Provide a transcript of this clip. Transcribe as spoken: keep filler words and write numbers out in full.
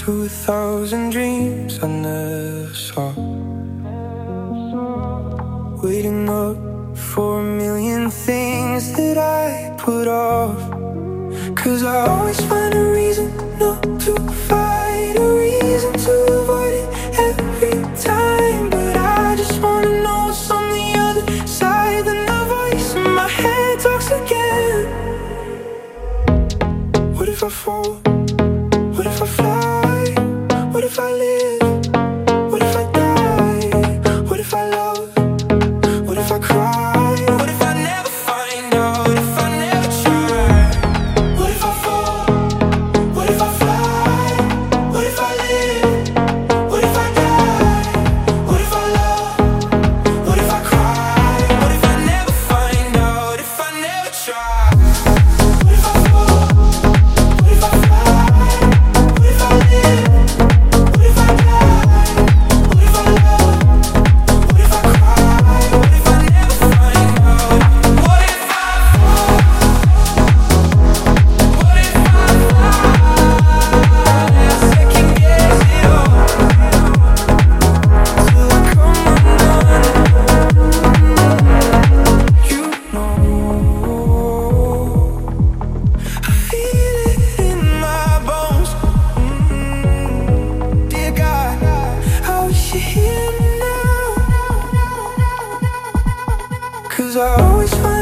to a thousand dreams I never saw. Waiting up for a million things that I put off. Cause I always find a reason not to fight, a reason to avoid it every time. But I just wanna know what's on the other side. Then the voice in my head talks again. What if I fall? What if I fly? What if I live? What if I die? What if I love? What if I cry? What if I never find out? If I never try? What if I fall? What if I fly? What if I live? What if I die? What if I love? What if I cry? What if I never find out? If I never try? What if I fall? What if I fly? What if I live? What if I die? What if I love? What if I cry? What if I never find out? What if I fall? What if I fly? Second guess it all till I come undone. You know I feel it in my bones. Mm, dear God, I wish you're here now. Cause I always find